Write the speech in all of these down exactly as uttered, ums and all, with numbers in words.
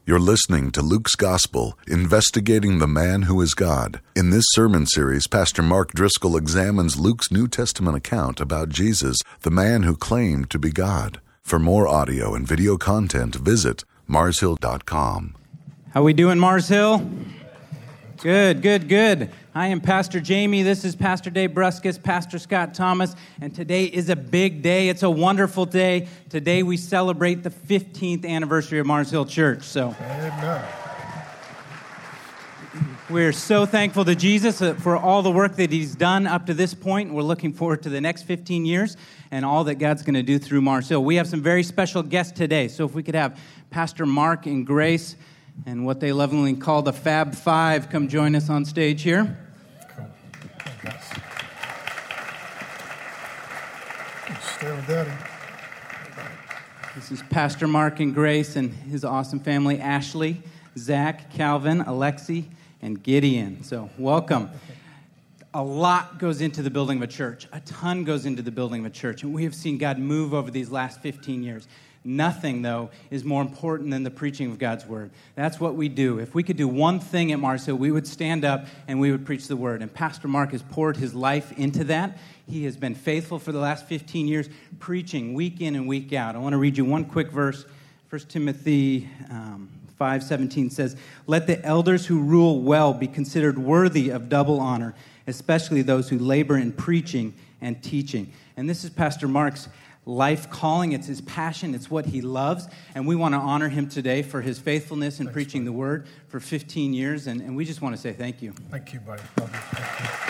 You're listening to Luke's Gospel, investigating the man who is God. In this sermon series, Pastor Mark Driscoll examines Luke's New Testament account about Jesus, the man who claimed to be God. For more audio and video content, visit mars hill dot com. How we doing, Mars Hill? Good, good, good. I am Pastor Jamie. This is Pastor Dave Bruskus, Pastor Scott Thomas, and today is a big day. It's a wonderful day. Today we celebrate the fifteenth anniversary of Mars Hill Church. So, Amen. We're so thankful to Jesus for all the work that He's done up to this point. We're looking forward to the next fifteen years and all that God's going to do through Mars Hill. We have some very special guests today. So if we could have Pastor Mark and Grace and what they lovingly call the Fab Five come join us on stage here. Cool. Stay with Daddy. This is Pastor Mark and Grace and his awesome family, Ashley, Zach, Calvin, Alexi, and Gideon. So welcome. A lot goes into the building of a church. A ton goes into the building of a church. And we have seen God move over these last fifteen years. Nothing, though, is more important than the preaching of God's Word. That's what we do. If we could do one thing at Mars Hill, we would stand up and we would preach the Word. And Pastor Mark has poured his life into that. He has been faithful for the last fifteen years, preaching week in and week out. I want to read you one quick verse. First Timothy um, five seventeen says, "Let the elders who rule well be considered worthy of double honor, especially those who labor in preaching and teaching." And this is Pastor Mark's life calling. It's his passion. It's what he loves. And we want to honor him today for his faithfulness in Thanks, preaching buddy. the Word for fifteen years. And, and we just want to say thank you. Thank you, buddy. Love you. Thank you.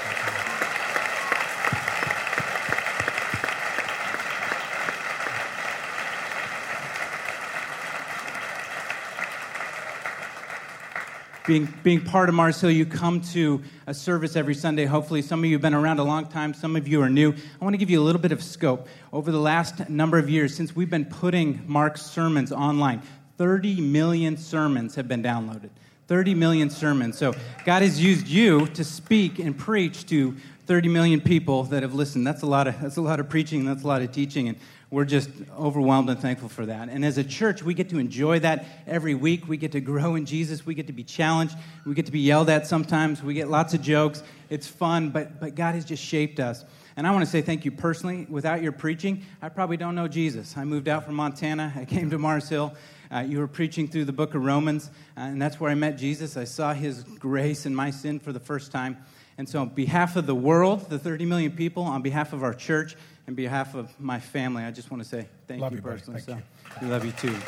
Being, being part of Mars Hill, you come to a service every Sunday. Hopefully, some of you have been around a long time. Some of you are new. I want to give you a little bit of scope. Over the last number of years, since we've been putting Mark's sermons online, thirty million sermons have been downloaded. thirty million sermons. So God has used you to speak and preach to thirty million people that have listened. That's a lot of that's a lot of preaching. That's a lot of teaching. And we're just overwhelmed and thankful for that. And as a church, we get to enjoy that every week. We get to grow in Jesus. We get to be challenged. We get to be yelled at sometimes. We get lots of jokes. It's fun, but but God has just shaped us. And I want to say thank you personally. Without your preaching, I probably don't know Jesus. I moved out from Montana. I came to Mars Hill. Uh, you were preaching through the book of Romans, uh, and that's where I met Jesus. I saw His grace and my sin for the first time. And so on behalf of the world, the thirty million people, on behalf of our church, and behalf of my family, I just want to say thank love you you personally. Thank so you. We love you too.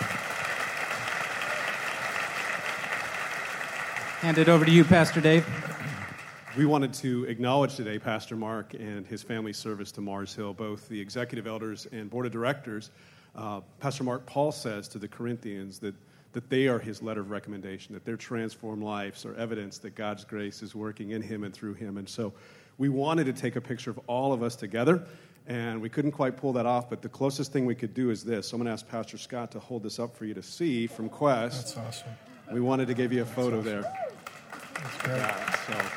Hand it over to you, Pastor Dave. We wanted to acknowledge today Pastor Mark and his family's service to Mars Hill, both the executive elders and board of directors. Uh, Pastor Mark, Paul says to the Corinthians that that they are his letter of recommendation, that their transformed lives are evidence that God's grace is working in him and through him. And so we wanted to take a picture of all of us together, and we couldn't quite pull that off, but the closest thing we could do is this. So I'm going to ask Pastor Scott to hold this up for you to see from Quest. That's awesome. We wanted to give you a photo awesome. there. That's great. Yeah, so.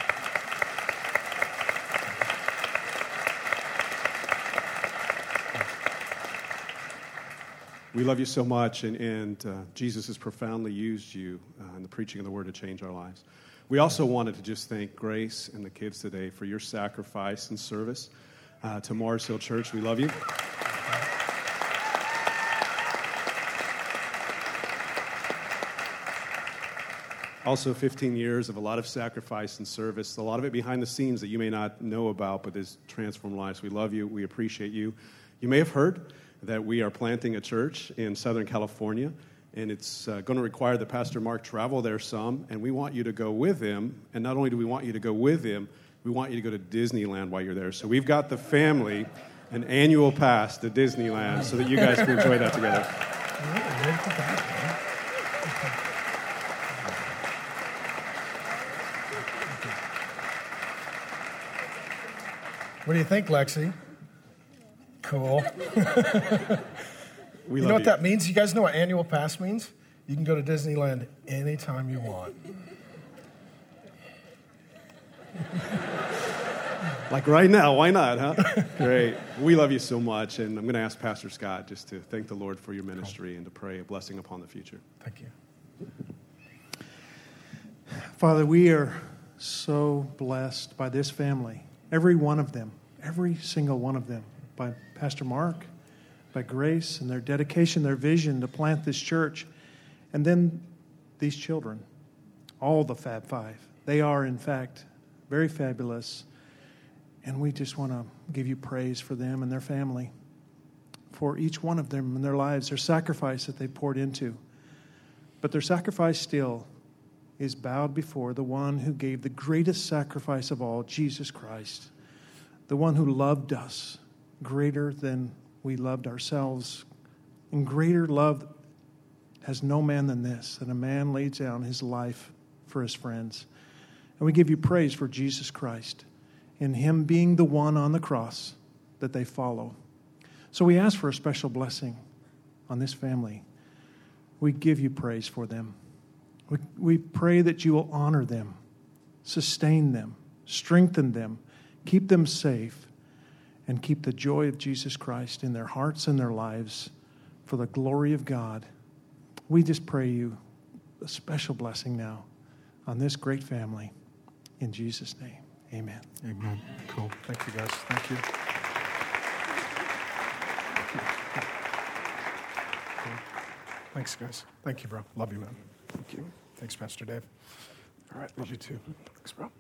We love you so much, and, and uh, Jesus has profoundly used you uh, in the preaching of the Word to change our lives. We also wanted to just thank Grace and the kids today for your sacrifice and service uh, to Mars Hill Church. We love you. Also, fifteen years of a lot of sacrifice and service, a lot of it behind the scenes that you may not know about, but has transformed lives. We love you. We appreciate you. You may have heard that we are planting a church in Southern California, and it's uh, going to require that Pastor Mark travel there some, and we want you to go with him. And not only do we want you to go with him, we want you to go to Disneyland while you're there. So we've got the family an annual pass to Disneyland so that you guys can enjoy that together. What do you think, Lexi? Cool. We you love know what you. that means? You guys know what annual pass means? You can go to Disneyland anytime you want. Like right now, why not, huh? Great. We love you so much, and I'm going to ask Pastor Scott just to thank the Lord for your ministry and to pray a blessing upon the future. Thank you. Father, we are so blessed by this family, every one of them, every single one of them, by Pastor Mark, by Grace, and their dedication, their vision to plant this church, and then these children, all the Fab Five. They are, in fact, very fabulous. And we just want to give you praise for them and their family, for each one of them in their lives, their sacrifice that they poured into. But their sacrifice still is bowed before the one who gave the greatest sacrifice of all, Jesus Christ, the one who loved us greater than we loved ourselves. And greater love has no man than this, that a man lays down his life for his friends. And we give you praise for Jesus Christ, in him being the one on the cross that they follow. So we ask for a special blessing on this family. We give you praise for them. We, we pray that you will honor them, sustain them, strengthen them, keep them safe, and keep the joy of Jesus Christ in their hearts and their lives for the glory of God. We just pray you a special blessing now on this great family. In Jesus' name. Amen. Amen. Cool. Thank you, guys. Thank you. Thanks, guys. Thank you, bro. Love you, man. Thank you. Thanks, Pastor Dave. All right. Love you, too. Thanks, bro.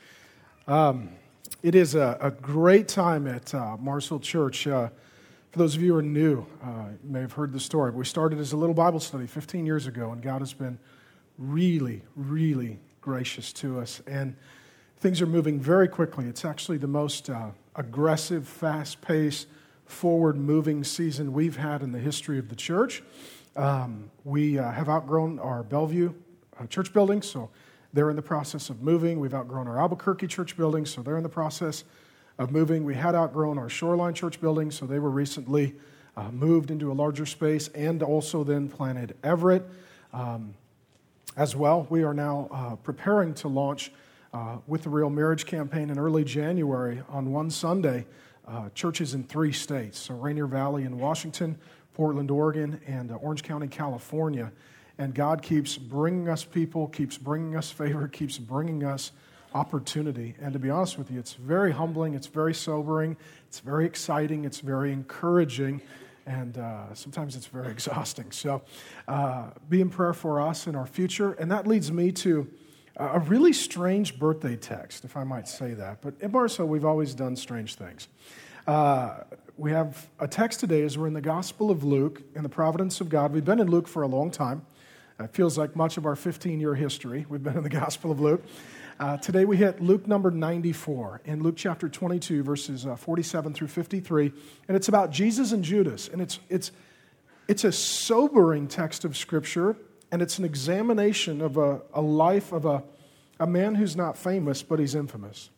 Um, it is a, a great time at uh, Marsville Church. Uh, for those of you who are new, uh, you may have heard the story. We started as a little Bible study fifteen years ago, and God has been really, really gracious to us. And things are moving very quickly. It's actually the most uh, aggressive, fast-paced, forward-moving season we've had in the history of the church. Um, we uh, have outgrown our Bellevue uh, church building, so they're in the process of moving. We've outgrown our Albuquerque church building, so they're in the process of moving. We had outgrown our Shoreline church building, so they were recently uh, moved into a larger space, and also then planted Everett. Um, as well, we are now uh, preparing to launch Uh, with the Real Marriage Campaign in early January on one Sunday, uh, churches in three states, so Rainier Valley in Washington, Portland, Oregon, and uh, Orange County, California. And God keeps bringing us people, keeps bringing us favor, keeps bringing us opportunity. And to be honest with you, it's very humbling, it's very sobering, it's very exciting, it's very encouraging, and uh, sometimes it's very exhausting. So uh, be in prayer for us and our future. And that leads me to a really strange birthday text, if I might say that. But at Marsville, we've always done strange things. Uh, we have a text today as we're in the Gospel of Luke, in the providence of God. We've been in Luke for a long time. It feels like much of our fifteen-year history. We've been in the Gospel of Luke. Uh, today we hit Luke number ninety-four, in Luke chapter twenty-two, verses uh, forty-seven through fifty-three. And it's about Jesus and Judas. And it's it's it's a sobering text of Scripture. And it's an examination of a, a life of a, a man who's not famous, but he's infamous.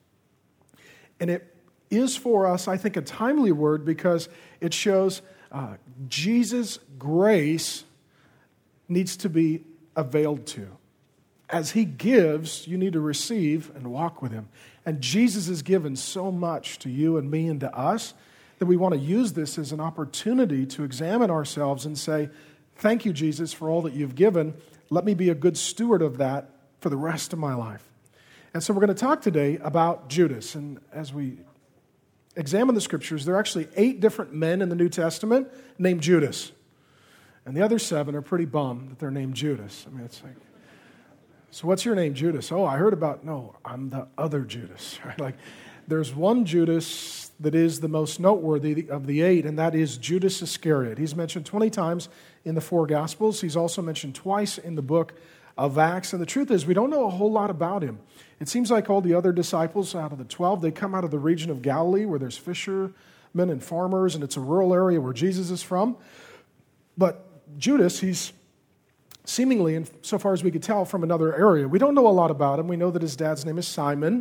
And it is for us, I think, a timely word because it shows uh, Jesus' grace needs to be availed to. As he gives, you need to receive and walk with him. And Jesus has given so much to you and me and to us that we want to use this as an opportunity to examine ourselves and say, thank you, Jesus, for all that you've given. Let me be a good steward of that for the rest of my life. And so we're going to talk today about Judas. And as we examine the Scriptures, there are actually eight different men in the New Testament named Judas. And the other seven are pretty bummed that they're named Judas. I mean, it's like, so what's your name, Judas? Oh, I heard about, no, I'm the other Judas. Right? Like, there's one Judas that is the most noteworthy of the eight, and that is Judas Iscariot. He's mentioned twenty times in the four Gospels. He's also mentioned twice in the book of Acts. And the truth is, we don't know a whole lot about him. It seems like all the other disciples out of the twelve, they come out of the region of Galilee where there's fishermen and farmers, and it's a rural area where Jesus is from. But Judas, he's seemingly, and so far as we could tell, from another area. We don't know a lot about him. We know that his dad's name is Simon.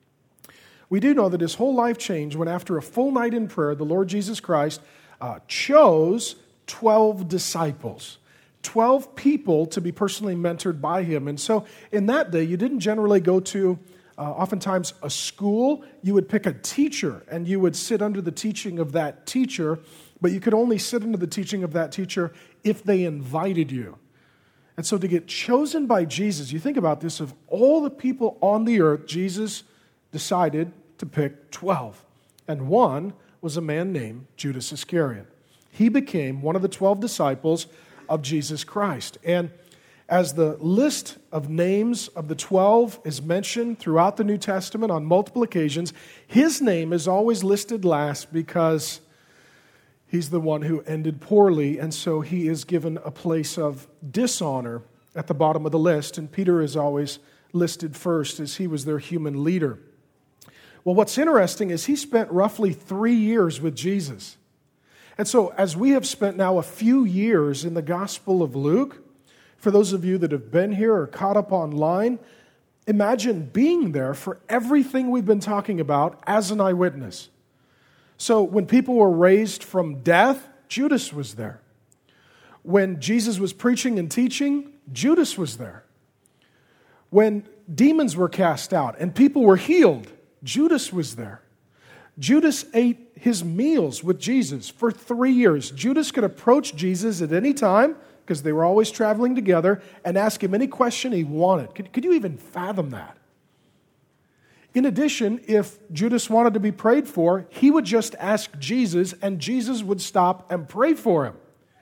We do know that his whole life changed when, after a full night in prayer, the Lord Jesus Christ uh, chose twelve disciples, twelve people to be personally mentored by him. And so in that day, you didn't generally go to uh, oftentimes a school, you would pick a teacher and you would sit under the teaching of that teacher, but you could only sit under the teaching of that teacher if they invited you. And so to get chosen by Jesus, you think about this, of all the people on the earth, Jesus decided to pick twelve. And one was a man named Judas Iscariot. He became one of the twelve disciples of Jesus Christ. And as the list of names of the twelve is mentioned throughout the New Testament on multiple occasions, his name is always listed last because he's the one who ended poorly, and so he is given a place of dishonor at the bottom of the list, and Peter is always listed first as he was their human leader. Well, what's interesting is he spent roughly three years with Jesus. And so as we have spent now a few years in the Gospel of Luke, for those of you that have been here or caught up online, imagine being there for everything we've been talking about as an eyewitness. So when people were raised from death, Judas was there. When Jesus was preaching and teaching, Judas was there. When demons were cast out and people were healed, Judas was there. Judas ate his meals with Jesus for three years. Judas could approach Jesus at any time, because they were always traveling together, and ask him any question he wanted. Could, could you even fathom that? In addition, if Judas wanted to be prayed for, he would just ask Jesus, and Jesus would stop and pray for him.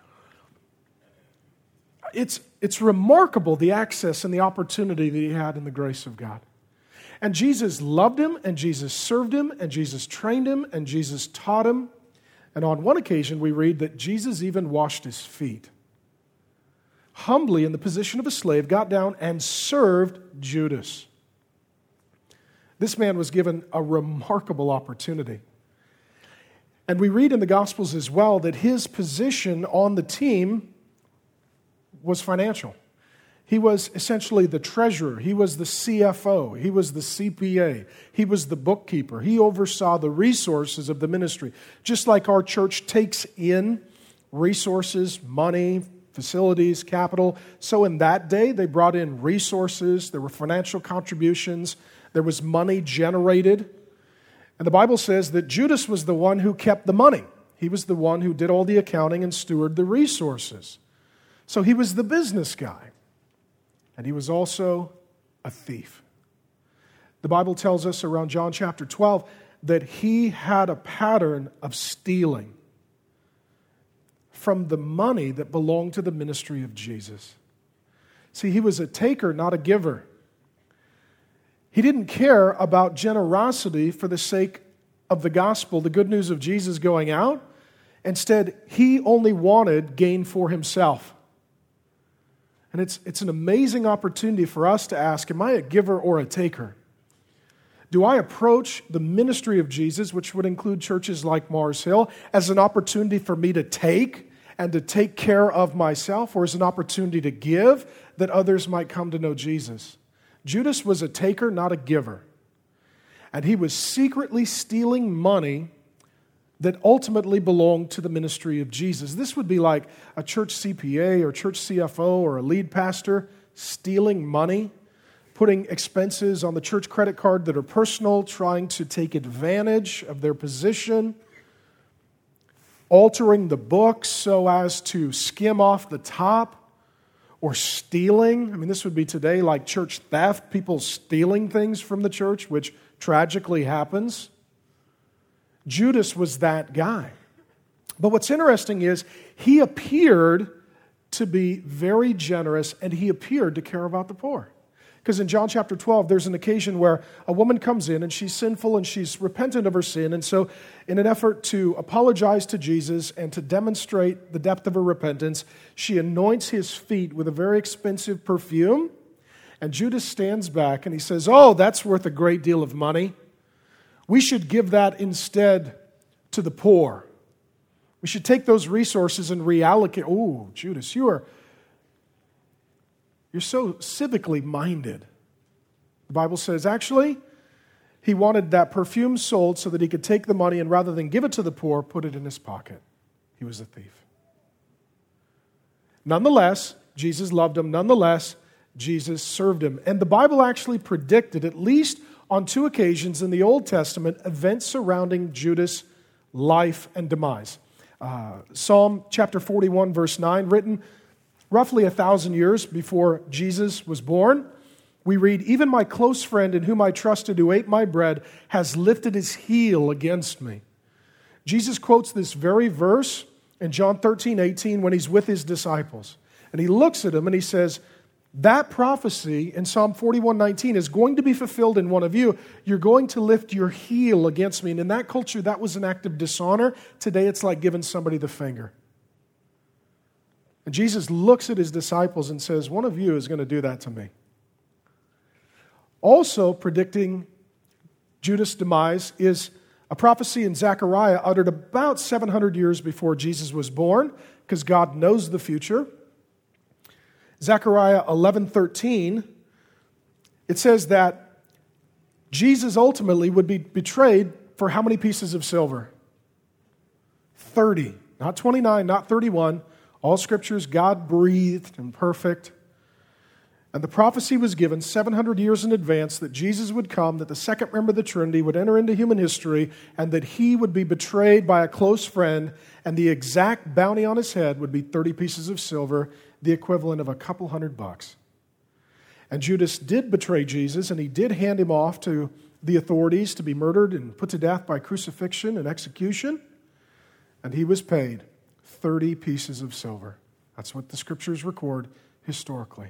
It's, it's remarkable, the access and the opportunity that he had in the grace of God. And Jesus loved him, and Jesus served him, and Jesus trained him, and Jesus taught him. And on one occasion, we read that Jesus even washed his feet. Humbly, in the position of a slave, got down and served Judas. This man was given a remarkable opportunity. And we read in the Gospels as well that his position on the team was financial. He was essentially the treasurer. He was the C F O. He was the C P A. He was the bookkeeper. He oversaw the resources of the ministry. Just like our church takes in resources, money, facilities, capital. So in that day, they brought in resources. There were financial contributions. There was money generated. And the Bible says that Judas was the one who kept the money. He was the one who did all the accounting and stewarded the resources. So he was the business guy. And he was also a thief. The Bible tells us around John chapter twelve that he had a pattern of stealing from the money that belonged to the ministry of Jesus. See, he was a taker, not a giver. He didn't care about generosity for the sake of the gospel, the good news of Jesus going out. Instead, he only wanted gain for himself. And it's, it's an amazing opportunity for us to ask, am I a giver or a taker? Do I approach the ministry of Jesus, which would include churches like Mars Hill, as an opportunity for me to take and to take care of myself, or as an opportunity to give that others might come to know Jesus? Judas was a taker, not a giver. And he was secretly stealing money that ultimately belonged to the ministry of Jesus. This would be like a church C P A or church C F O or a lead pastor stealing money, putting expenses on the church credit card that are personal, trying to take advantage of their position, altering the books so as to skim off the top, or stealing. I mean, this would be today like church theft, people stealing things from the church, which tragically happens. Judas was that guy. But what's interesting is he appeared to be very generous, and he appeared to care about the poor. Because in John chapter twelve, there's an occasion where a woman comes in and she's sinful and she's repentant of her sin. And so in an effort to apologize to Jesus and to demonstrate the depth of her repentance, she anoints his feet with a very expensive perfume. And Judas stands back and he says, "Oh, that's worth a great deal of money. We should give that instead to the poor. We should take those resources and reallocate." Oh, Judas, you are you're so civically minded. The Bible says, actually, he wanted that perfume sold so that he could take the money and rather than give it to the poor, put it in his pocket. He was a thief. Nonetheless, Jesus loved him. Nonetheless, Jesus served him. And the Bible actually predicted at least on two occasions in the Old Testament events surrounding Judas' life and demise. Uh, Psalm chapter forty-one, verse nine, written roughly a thousand years before Jesus was born, we read, "Even my close friend in whom I trusted, who ate my bread, has lifted his heel against me." Jesus quotes this very verse in John thirteen, eighteen when he's with his disciples. And he looks at them and he says, that prophecy in Psalm forty-one, nineteen is going to be fulfilled in one of you. You're going to lift your heel against me. And in that culture, that was an act of dishonor. Today, it's like giving somebody the finger. And Jesus looks at his disciples and says, one of you is going to do that to me. Also predicting Judas' demise is a prophecy in Zechariah uttered about seven hundred years before Jesus was born, because God knows the future. Zechariah eleven thirteen, it says that Jesus ultimately would be betrayed for how many pieces of silver? thirty, not twenty-nine, not thirty-one. All scriptures God-breathed and perfect. And the prophecy was given seven hundred years in advance that Jesus would come, that the second member of the Trinity would enter into human history, and that he would be betrayed by a close friend, and the exact bounty on his head would be thirty pieces of silver, the equivalent of a couple hundred bucks. And Judas did betray Jesus, and he did hand him off to the authorities to be murdered and put to death by crucifixion and execution. And he was paid thirty pieces of silver. That's what the scriptures record historically.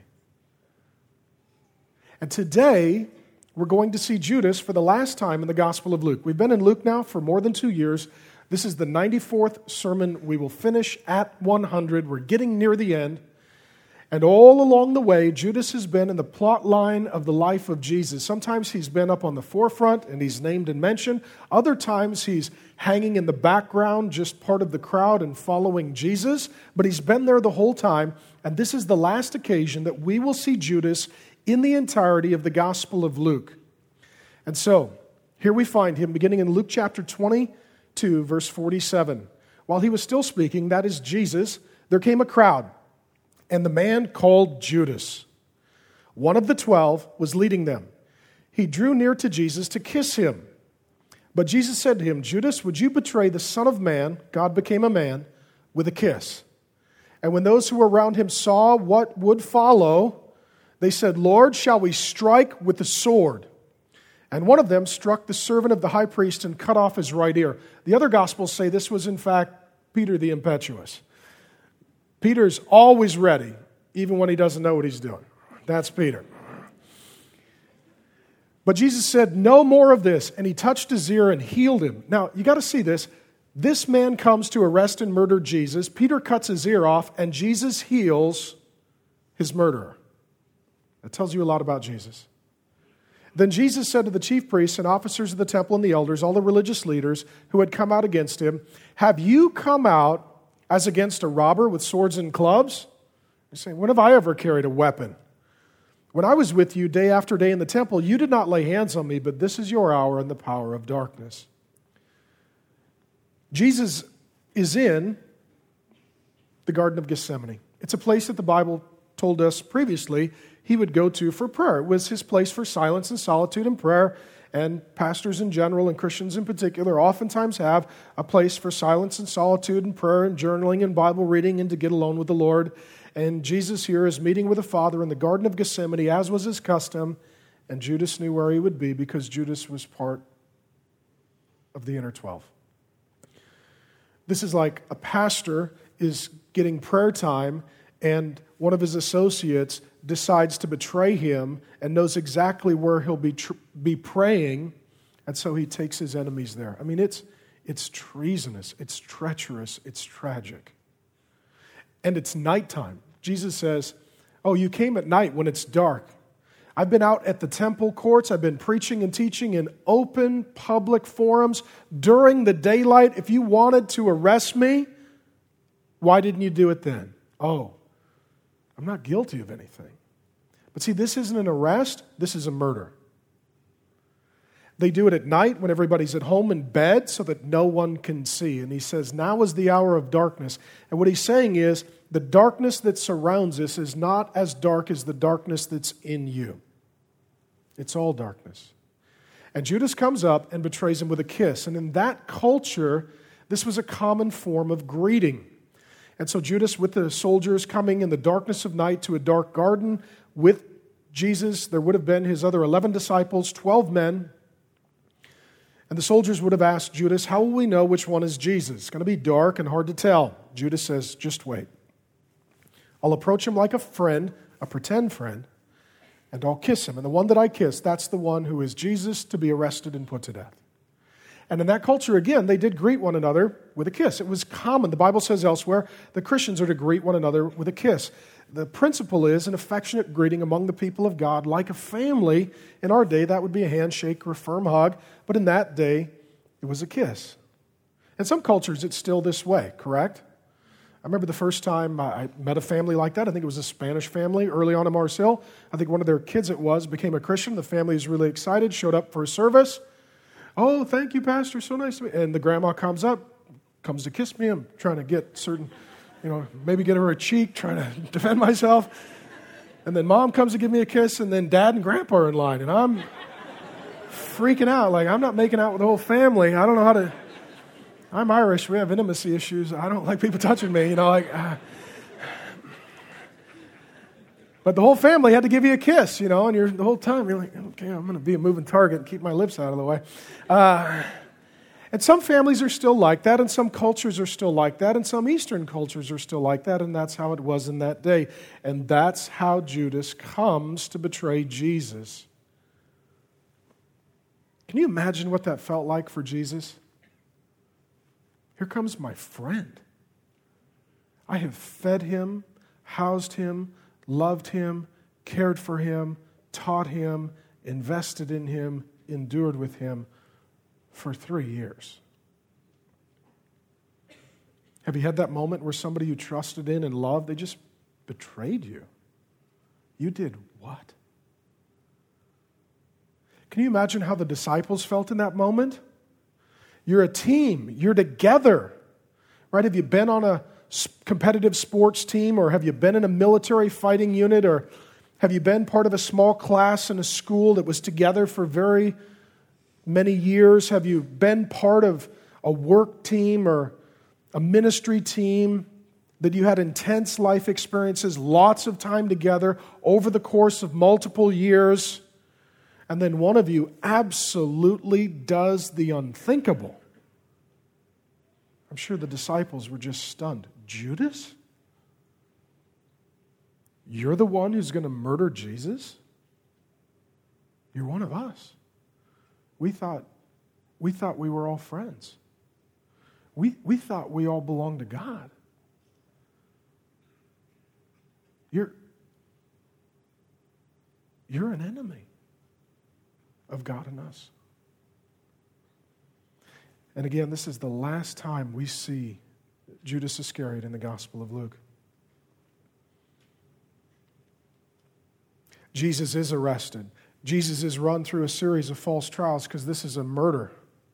And today, we're going to see Judas for the last time in the Gospel of Luke. We've been in Luke now for more than two years. This is the ninety-fourth sermon. We will finish at one hundred. We're getting near the end. And all along the way, Judas has been in the plot line of the life of Jesus. Sometimes he's been up on the forefront and he's named and mentioned. Other times he's hanging in the background, just part of the crowd and following Jesus. But he's been there the whole time. And this is the last occasion that we will see Judas in the entirety of the Gospel of Luke. And so, here we find him beginning in Luke chapter twenty-two, verse forty-seven. While he was still speaking, that is Jesus, there came a crowd, and the man called Judas, one of the twelve, was leading them. He drew near to Jesus to kiss him. But Jesus said to him, Judas, would you betray the Son of Man, God became a man, with a kiss? And when those who were around him saw what would follow, they said, Lord, shall we strike with the sword? And one of them struck the servant of the high priest and cut off his right ear. The other Gospels say this was, in fact, Peter the impetuous. Peter's always ready, even when he doesn't know what he's doing. That's Peter. But Jesus said, no more of this. And he touched his ear and healed him. Now, you got to see this. This man comes to arrest and murder Jesus. Peter cuts his ear off, and Jesus heals his murderer. That tells you a lot about Jesus. Then Jesus said to the chief priests and officers of the temple and the elders, all the religious leaders who had come out against him, have you come out as against a robber with swords and clubs? He's saying, when have I ever carried a weapon? When I was with you day after day in the temple, you did not lay hands on me, but this is your hour and the power of darkness. Jesus is in the Garden of Gethsemane. It's a place that the Bible told us previously he would go to for prayer. It was his place for silence and solitude and prayer, and pastors in general and Christians in particular oftentimes have a place for silence and solitude and prayer and journaling and Bible reading and to get alone with the Lord. And Jesus here is meeting with the Father in the Garden of Gethsemane, as was his custom, and Judas knew where he would be because Judas was part of the inner twelve. This is like a pastor is getting prayer time, and one of his associates decides to betray him and knows exactly where he'll be tr- be praying, and so he takes his enemies there. I mean, it's it's treasonous, it's treacherous, it's tragic. And it's nighttime. Jesus says, oh, you came at night when it's dark. I've been out at the temple courts. I've been preaching and teaching in open public forums during the daylight. If you wanted to arrest me, why didn't you do it then? Oh, I'm not guilty of anything. But see, this isn't an arrest. This is a murder. They do it at night when everybody's at home in bed so that no one can see. And he says, now is the hour of darkness. And what he's saying is, the darkness that surrounds us is not as dark as the darkness that's in you. It's all darkness. And Judas comes up and betrays him with a kiss. And in that culture, this was a common form of greeting. And so Judas, with the soldiers coming in the darkness of night to a dark garden with Jesus, there would have been his other eleven disciples, twelve men. And the soldiers would have asked Judas, how will we know which one is Jesus? It's going to be dark and hard to tell. Judas says, just wait. I'll approach him like a friend, a pretend friend, and I'll kiss him. And the one that I kiss, that's the one who is Jesus to be arrested and put to death. And in that culture, again, they did greet one another with a kiss. It was common. The Bible says elsewhere that Christians are to greet one another with a kiss. The principle is an affectionate greeting among the people of God, like a family. In our day, that would be a handshake or a firm hug. But in that day, it was a kiss. In some cultures, it's still this way, correct? I remember the first time I met a family like that. I think it was a Spanish family early on in Mars Hill. I think one of their kids it was became a Christian. The family was really excited, showed up for a service. Oh, thank you, Pastor. So nice to meet you. And the grandma comes up, comes to kiss me. I'm trying to get certain, you know, maybe get her a cheek, trying to defend myself. And then mom comes to give me a kiss, and then dad and grandpa are in line. And I'm freaking out. Like, I'm not making out with the whole family. I don't know how to... I'm Irish. We have intimacy issues. I don't like people touching me, you know, like... Uh, But the whole family had to give you a kiss, you know, and you're the whole time you're like, okay, I'm going to be a moving target and keep my lips out of the way. Uh, and some families are still like that, and some cultures are still like that, and some Eastern cultures are still like that, and that's how it was in that day. And that's how Judas comes to betray Jesus. Can you imagine what that felt like for Jesus? Here comes my friend. I have fed him, housed him, loved him, cared for him, taught him, invested in him, endured with him for three years. Have you had that moment where somebody you trusted in and loved, they just betrayed you? You did what? Can you imagine how the disciples felt in that moment? You're a team. You're together. Right? Have you been on a competitive sports team, or have you been in a military fighting unit, or have you been part of a small class in a school that was together for very many years? Have you been part of a work team or a ministry team that you had intense life experiences, lots of time together over the course of multiple years, and then one of you absolutely does the unthinkable? I'm sure the disciples were just stunned. Judas? You're the one who's going to murder Jesus? You're one of us. We thought we thought we were all friends. We, we thought we all belonged to God. You're, you're an enemy of God and us. And again, this is the last time we see Judas Iscariot in the Gospel of Luke. Jesus is arrested. Jesus is run through a series of false trials because this is a murder.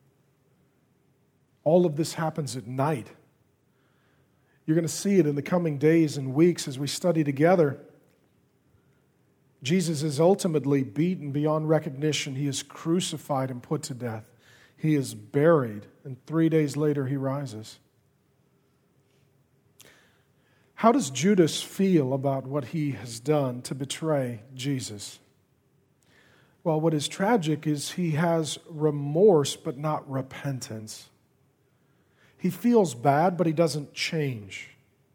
All of this happens at night. You're going to see it in the coming days and weeks as we study together. Jesus is ultimately beaten beyond recognition. He is crucified and put to death. He is buried, and three days later he rises. How does Judas feel about what he has done to betray Jesus? Well, what is tragic is he has remorse but not repentance. He feels bad, but he doesn't change.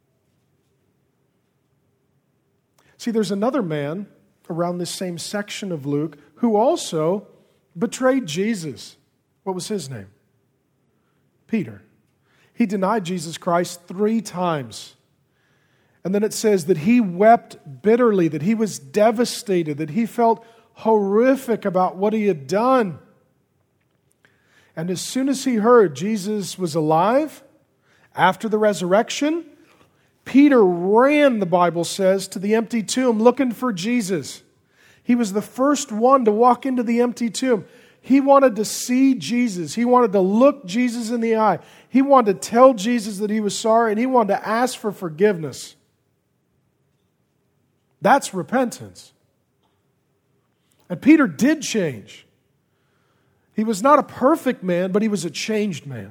See, there's another man around this same section of Luke who also betrayed Jesus. What was his name? Peter. He denied Jesus Christ three times. And then it says that he wept bitterly, that he was devastated, that he felt horrific about what he had done. And as soon as he heard Jesus was alive, after the resurrection, Peter ran, the Bible says, to the empty tomb looking for Jesus. He was the first one to walk into the empty tomb. He wanted to see Jesus. He wanted to look Jesus in the eye. He wanted to tell Jesus that he was sorry, and he wanted to ask for forgiveness. That's repentance. And Peter did change. He was not a perfect man, but he was a changed man.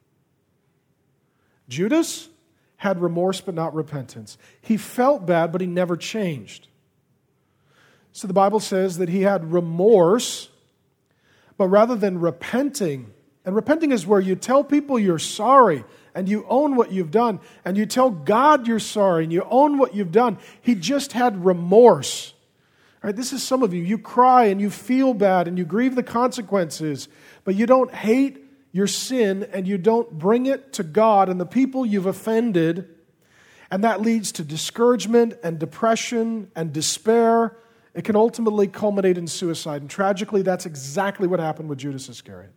Judas had remorse but not repentance. He felt bad, but he never changed. So the Bible says that he had remorse, but rather than repenting, and repenting is where you tell people you're sorry and you own what you've done, and you tell God you're sorry and you own what you've done. He just had remorse. All right, this is some of you. You cry and you feel bad and you grieve the consequences, but you don't hate your sin and you don't bring it to God and the people you've offended, and that leads to discouragement and depression and despair. It can ultimately culminate in suicide, and tragically, that's exactly what happened with Judas Iscariot.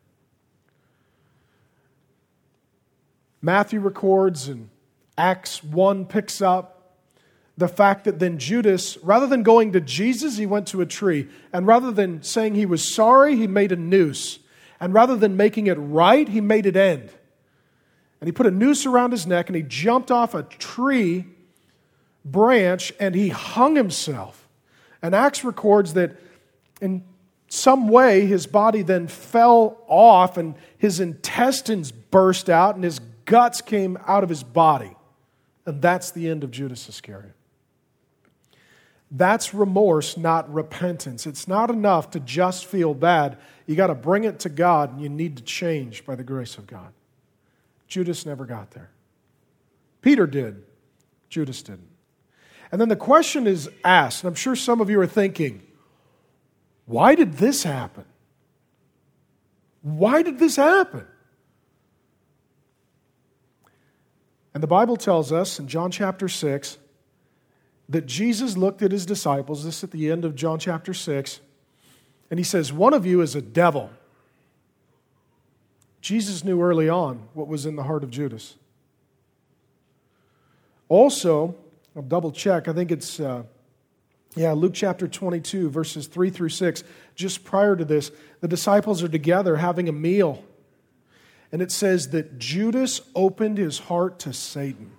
Matthew records, and Acts one picks up the fact that then Judas, rather than going to Jesus, he went to a tree. And rather than saying he was sorry, he made a noose. And rather than making it right, he made it end. And he put a noose around his neck and he jumped off a tree branch and he hung himself. And Acts records that in some way his body then fell off and his intestines burst out and his guts came out of his body. And that's the end of Judas Iscariot. That's remorse, not repentance. It's not enough to just feel bad. You got to bring it to God, and you need to change by the grace of God. Judas never got there. Peter did. Judas didn't. And then the question is asked, and I'm sure some of you are thinking, why did this happen? Why did this happen? And the Bible tells us in John chapter six that Jesus looked at his disciples, this at the end of John chapter six, and he says, one of you is a devil. Jesus knew early on what was in the heart of Judas. Also, I'll double check, I think it's, uh, yeah, Luke chapter twenty-two, verses three through six. Just prior to this, the disciples are together having a meal. And it says that Judas opened his heart to Satan.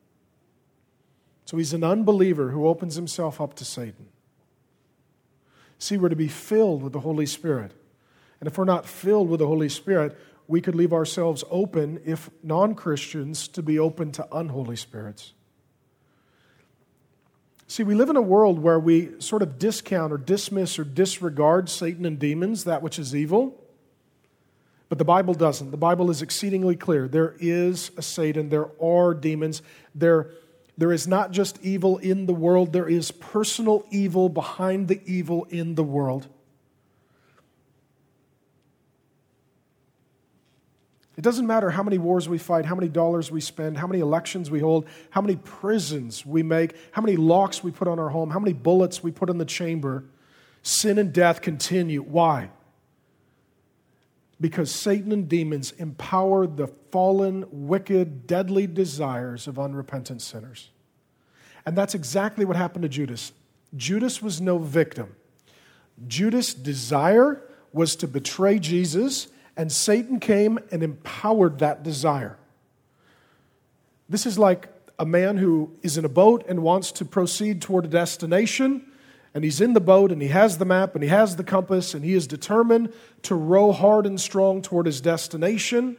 So he's an unbeliever who opens himself up to Satan. See, we're to be filled with the Holy Spirit. And if we're not filled with the Holy Spirit, we could leave ourselves open, if non-Christians, to be open to unholy spirits. See, we live in a world where we sort of discount or dismiss or disregard Satan and demons, that which is evil. But the Bible doesn't. The Bible is exceedingly clear. There is a Satan. There are demons. There, there is not just evil in the world. There is personal evil behind the evil in the world. It doesn't matter how many wars we fight, how many dollars we spend, how many elections we hold, how many prisons we make, how many locks we put on our home, how many bullets we put in the chamber. Sin and death continue. Why? Because Satan and demons empower the fallen, wicked, deadly desires of unrepentant sinners. And that's exactly what happened to Judas. Judas was no victim. Judas' desire was to betray Jesus, and Satan came and empowered that desire. This is like a man who is in a boat and wants to proceed toward a destination, and he's in the boat, and he has the map, and he has the compass, and he is determined to row hard and strong toward his destination.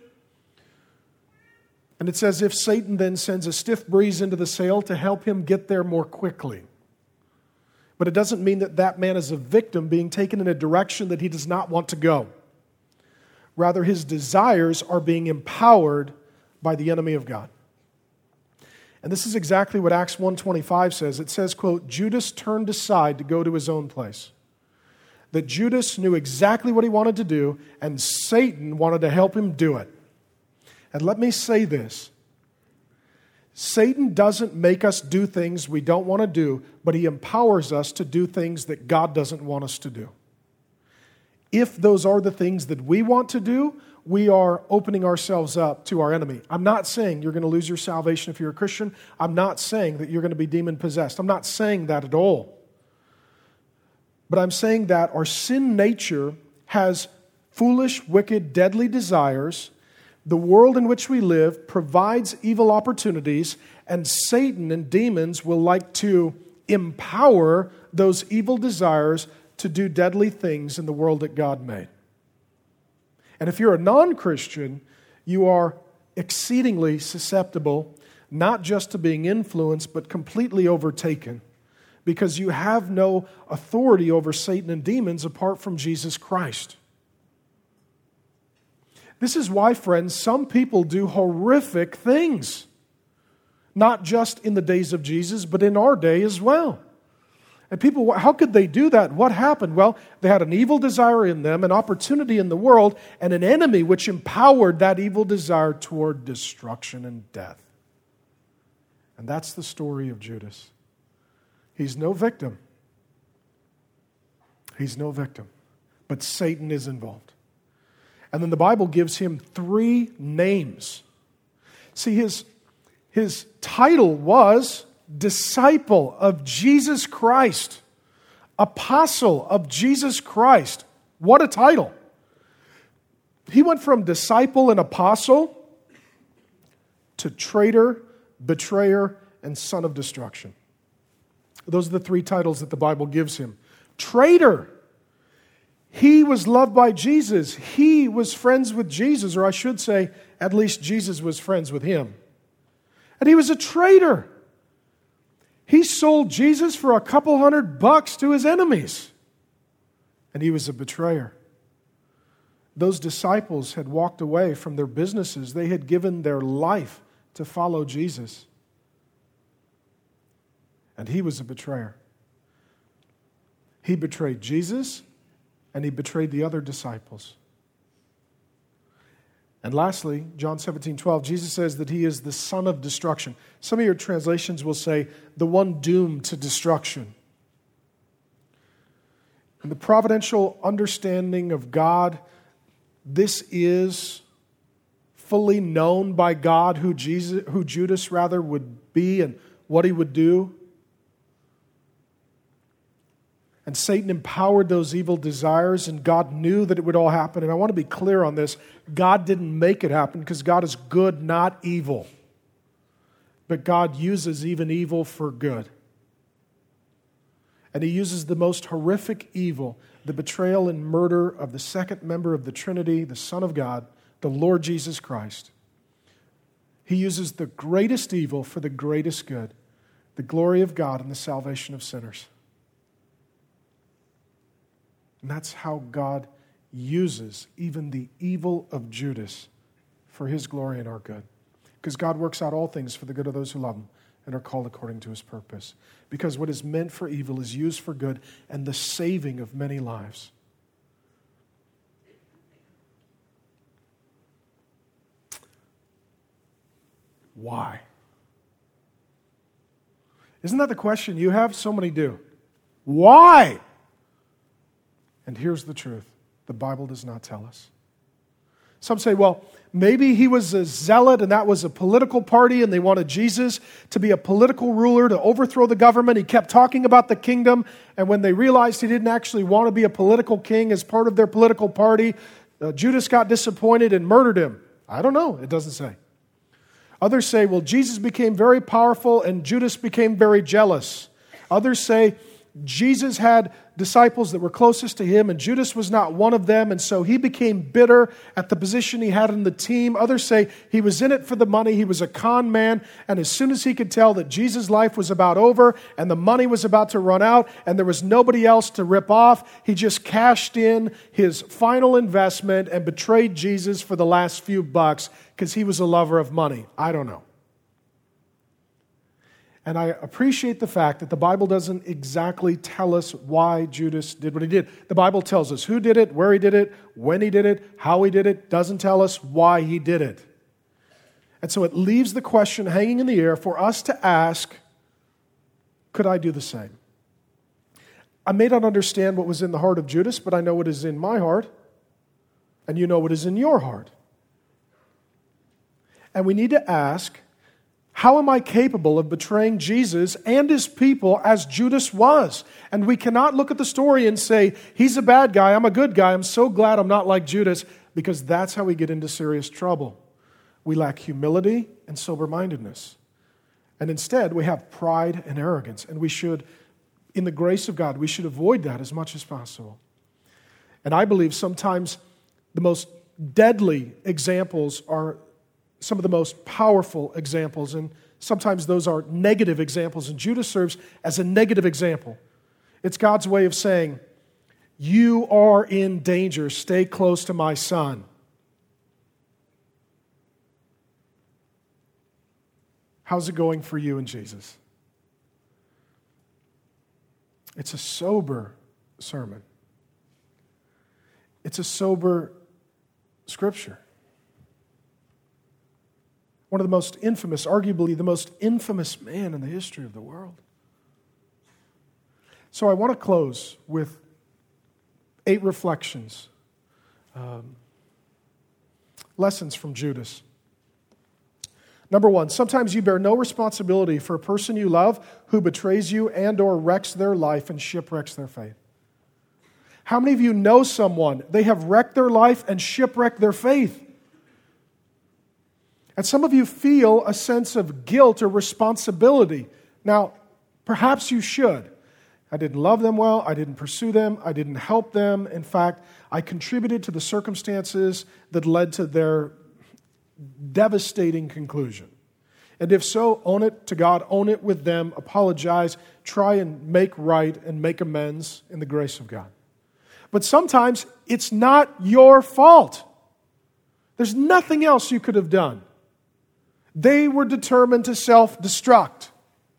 And it's as if Satan then sends a stiff breeze into the sail to help him get there more quickly. But it doesn't mean that that man is a victim being taken in a direction that he does not want to go. Rather, his desires are being empowered by the enemy of God. And this is exactly what Acts one twenty-five says. It says, quote, Judas turned aside to go to his own place. That Judas knew exactly what he wanted to do, and Satan wanted to help him do it. And let me say this. Satan doesn't make us do things we don't want to do, but he empowers us to do things that God doesn't want us to do. If those are the things that we want to do, we are opening ourselves up to our enemy. I'm not saying you're going to lose your salvation if you're a Christian. I'm not saying that you're going to be demon-possessed. I'm not saying that at all. But I'm saying that our sin nature has foolish, wicked, deadly desires. The world in which we live provides evil opportunities, and Satan and demons will like to empower those evil desires to do deadly things in the world that God made. And if you're a non-Christian, you are exceedingly susceptible, not just to being influenced, but completely overtaken, because you have no authority over Satan and demons apart from Jesus Christ. This is why, friends, some people do horrific things, not just in the days of Jesus, but in our day as well. And people, how could they do that? What happened? Well, they had an evil desire in them, an opportunity in the world, and an enemy which empowered that evil desire toward destruction and death. And that's the story of Judas. He's no victim. He's no victim. But Satan is involved. And then the Bible gives him three names. See, his, his title was disciple of Jesus Christ, apostle of Jesus Christ. What a title. He went from disciple and apostle to traitor, betrayer, and son of destruction. Those are the three titles that the Bible gives him. Traitor. He was loved by Jesus. He was friends with Jesus, or I should say, at least Jesus was friends with him. And he was a traitor. He sold Jesus for a couple hundred bucks to his enemies. And he was a betrayer. Those disciples had walked away from their businesses. They had given their life to follow Jesus. And he was a betrayer. He betrayed Jesus, and he betrayed the other disciples. And lastly, John seventeen twelve, Jesus says that he is the son of destruction. Some of your translations will say, the one doomed to destruction. In the providential understanding of God, this is fully known by God who Jesus, who Judas rather would be and what he would do. And Satan empowered those evil desires, and God knew that it would all happen. And I want to be clear on this. God didn't make it happen because God is good, not evil. But God uses even evil for good. And he uses the most horrific evil, the betrayal and murder of the second member of the Trinity, the Son of God, the Lord Jesus Christ. He uses the greatest evil for the greatest good, the glory of God and the salvation of sinners. And that's how God uses even the evil of Judas for his glory and our good. Because God works out all things for the good of those who love him and are called according to his purpose. Because what is meant for evil is used for good and the saving of many lives. Why? Isn't that the question you have? So many do. Why? And here's the truth. The Bible does not tell us. Some say, well, maybe he was a zealot and that was a political party and they wanted Jesus to be a political ruler to overthrow the government. He kept talking about the kingdom, and when they realized he didn't actually want to be a political king as part of their political party, uh, Judas got disappointed and murdered him. I don't know. It doesn't say. Others say, well, Jesus became very powerful and Judas became very jealous. Others say, Jesus had disciples that were closest to him, and Judas was not one of them, and so he became bitter at the position he had in the team. Others say he was in it for the money. He was a con man, and as soon as he could tell that Jesus' life was about over and the money was about to run out and there was nobody else to rip off, he just cashed in his final investment and betrayed Jesus for the last few bucks because he was a lover of money. I don't know. And I appreciate the fact that the Bible doesn't exactly tell us why Judas did what he did. The Bible tells us who did it, where he did it, when he did it, how he did it. Doesn't tell us why he did it. And so it leaves the question hanging in the air for us to ask, could I do the same? I may not understand what was in the heart of Judas, but I know what is in my heart, and you know what is in your heart. And we need to ask, how am I capable of betraying Jesus and his people as Judas was? And we cannot look at the story and say, he's a bad guy, I'm a good guy, I'm so glad I'm not like Judas, because that's how we get into serious trouble. We lack humility and sober-mindedness. And instead, we have pride and arrogance. And we should, in the grace of God, we should avoid that as much as possible. And I believe sometimes the most deadly examples are some of the most powerful examples, and sometimes those are negative examples, and Judas serves as a negative example. It's God's way of saying, you are in danger. Stay close to my son. How's it going for you and Jesus? It's a sober sermon. It's a sober scripture. One of the most infamous, arguably the most infamous man in the history of the world. So I want to close with eight reflections, um, lessons from Judas. Number one, sometimes you bear no responsibility for a person you love who betrays you and or wrecks their life and shipwrecks their faith. How many of you know someone, they have wrecked their life and shipwrecked their faith? And some of you feel a sense of guilt or responsibility. Now, perhaps you should. I didn't love them well. I didn't pursue them. I didn't help them. In fact, I contributed to the circumstances that led to their devastating conclusion. And if so, own it to God, own it with them, apologize, try and make right and make amends in the grace of God. But sometimes it's not your fault. There's nothing else you could have done. They were determined to self-destruct.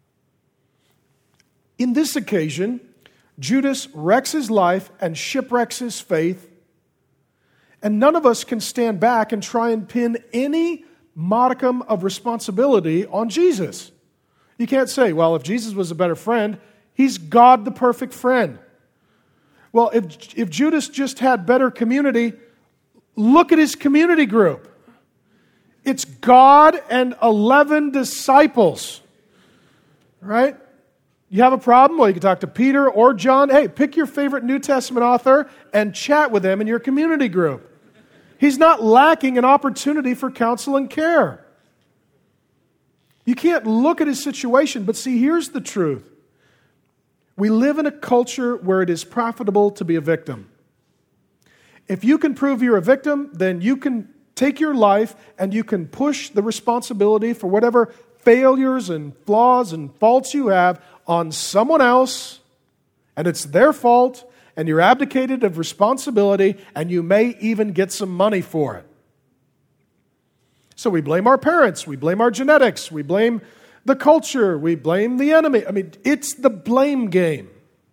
In this occasion, Judas wrecks his life and shipwrecks his faith, and none of us can stand back and try and pin any modicum of responsibility on Jesus. You can't say, well, if Jesus was a better friend, he's God the perfect friend. Well, if, if Judas just had better community, look at his community group. It's God and eleven disciples, right? You have a problem? Well, you can talk to Peter or John. Hey, pick your favorite New Testament author and chat with them in your community group. He's not lacking an opportunity for counsel and care. You can't look at his situation, but see, here's the truth. We live in a culture where it is profitable to be a victim. If you can prove you're a victim, then you can take your life and you can push the responsibility for whatever failures and flaws and faults you have on someone else, and it's their fault, and you're abdicated of responsibility, and you may even get some money for it. So we blame our parents, we blame our genetics, we blame the culture, we blame the enemy. I mean, it's the blame game.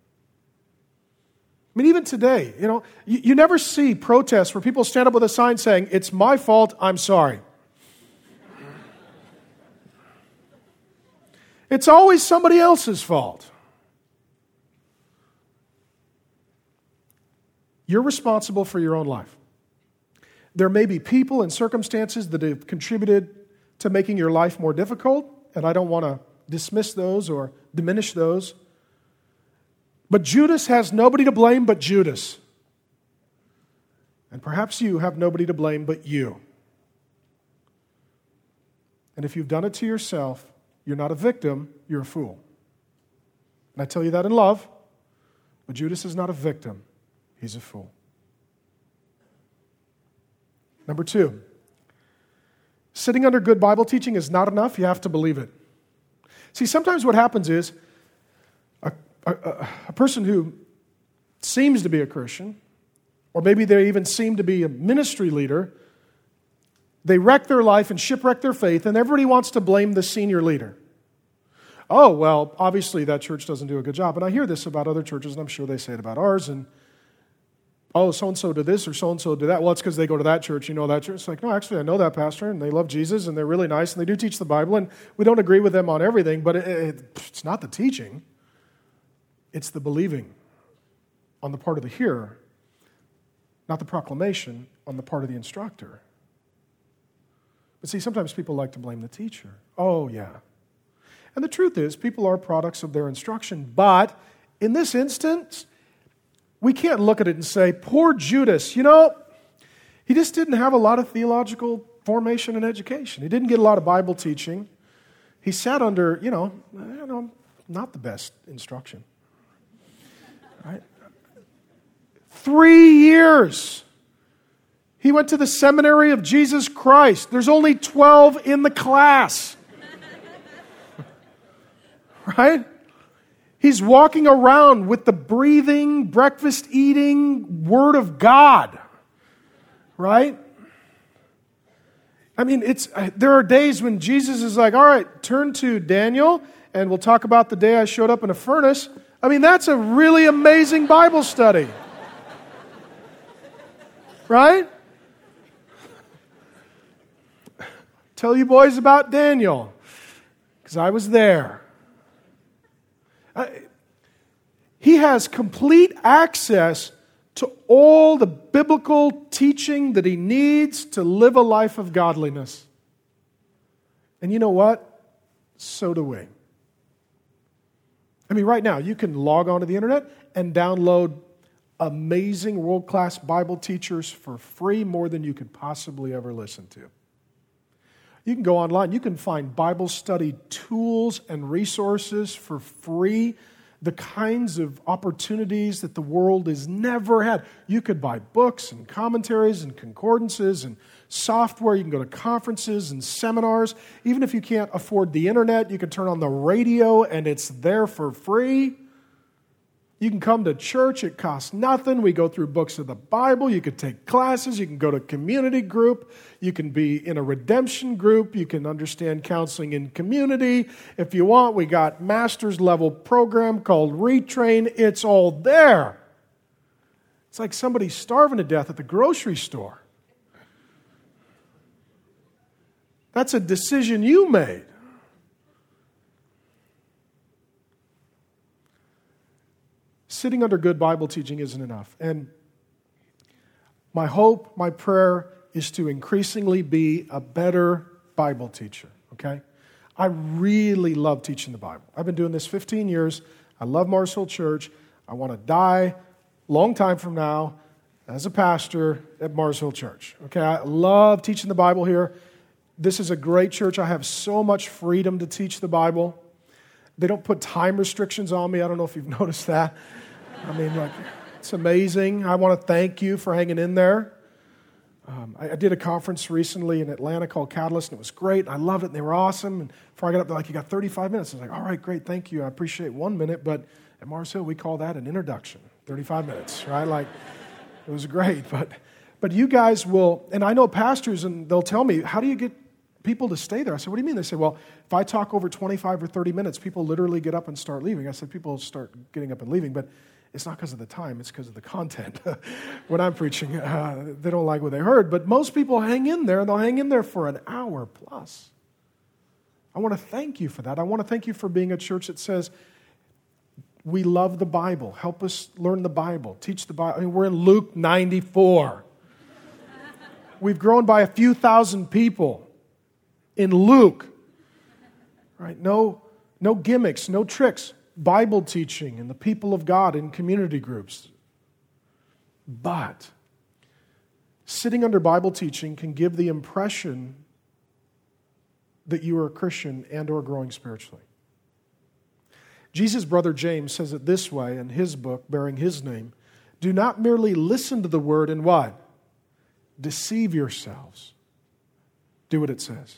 I mean, even today, you know, you, you never see protests where people stand up with a sign saying, it's my fault, I'm sorry. It's always somebody else's fault. You're responsible for your own life. There may be people and circumstances that have contributed to making your life more difficult, and I don't want to dismiss those or diminish those. But Judas has nobody to blame but Judas. And perhaps you have nobody to blame but you. And if you've done it to yourself, you're not a victim, you're a fool. And I tell you that in love, but Judas is not a victim, he's a fool. Number two, sitting under good Bible teaching is not enough, you have to believe it. See, sometimes what happens is a, a, a person who seems to be a Christian, or maybe they even seem to be a ministry leader, they wreck their life and shipwreck their faith, and everybody wants to blame the senior leader. Oh, well, obviously that church doesn't do a good job. And I hear this about other churches, and I'm sure they say it about ours. And, oh, so-and-so did this or so-and-so did that. Well, it's because they go to that church. You know that church? It's like, no, actually, I know that pastor, and they love Jesus, and they're really nice, and they do teach the Bible, and we don't agree with them on everything, but it, it, it's not the teaching. It's the believing on the part of the hearer, not the proclamation on the part of the instructor. But see, sometimes people like to blame the teacher. Oh, yeah. And the truth is, people are products of their instruction. But in this instance, we can't look at it and say, poor Judas, you know, he just didn't have a lot of theological formation and education. He didn't get a lot of Bible teaching. He sat under, you know, you know, not the best instruction. Right? Three years. He went to the seminary of Jesus Christ. There's only twelve in the class. Right? He's walking around with the breathing, breakfast eating Word of God. Right? I mean, it's there are days when Jesus is like, all right, turn to Daniel, and we'll talk about the day I showed up in a furnace. I mean, that's a really amazing Bible study. Right? Tell you boys about Daniel, because I was there. I, he has complete access to all the biblical teaching that he needs to live a life of godliness. And you know what? So do we. I mean, right now, you can log onto the internet and download amazing world-class Bible teachers for free, more than you could possibly ever listen to. You can go online. You can find Bible study tools and resources for free, the kinds of opportunities that the world has never had. You could buy books and commentaries and concordances and software. You can go to conferences and seminars. Even if you can't afford the internet, you can turn on the radio and it's there for free. You can come to church, it costs nothing. We go through books of the Bible. You can take classes. You can go to community group. You can be in a redemption group. You can understand counseling in community. If you want, we got master's level program called Retrain. It's all there. It's like somebody starving to death at the grocery store. That's a decision you made. Sitting under good Bible teaching isn't enough. And my hope, my prayer is to increasingly be a better Bible teacher, okay? I really love teaching the Bible. I've been doing this fifteen years. I love Mars Hill Church. I want to die long time from now as a pastor at Mars Hill Church, okay? I love teaching the Bible here. This is a great church. I have so much freedom to teach the Bible. They don't put time restrictions on me. I don't know if you've noticed that. I mean, like, it's amazing. I want to thank you for hanging in there. Um, I, I did a conference recently in Atlanta called Catalyst, and it was great. I loved it, and they were awesome. And before I got up, they're like, you got thirty-five minutes. I was like, all right, great, thank you. I appreciate one minute, but at Mars Hill, we call that an introduction, thirty-five minutes, right? Like, it was great. But, but you guys will, and I know pastors, and they'll tell me, how do you get people to stay there? I said, what do you mean? They say, well, if I talk over twenty-five or thirty minutes, people literally get up and start leaving. I said, people start getting up and leaving, but it's not because of the time, it's because of the content. When I'm preaching, uh, they don't like what they heard, but most people hang in there, and they'll hang in there for an hour plus. I want to thank you for that. I want to thank you for being a church that says, we love the Bible. Help us learn the Bible. Teach the Bible. I mean, we're in Luke ninety-four. We've grown by a few thousand people in Luke. Right? No, no gimmicks, no tricks. Bible teaching and the people of God in community groups. But sitting under Bible teaching can give the impression that you are a Christian and or growing spiritually. Jesus' brother James says it this way in his book bearing his name. Do not merely listen to the word and what? Deceive yourselves. Do what it says.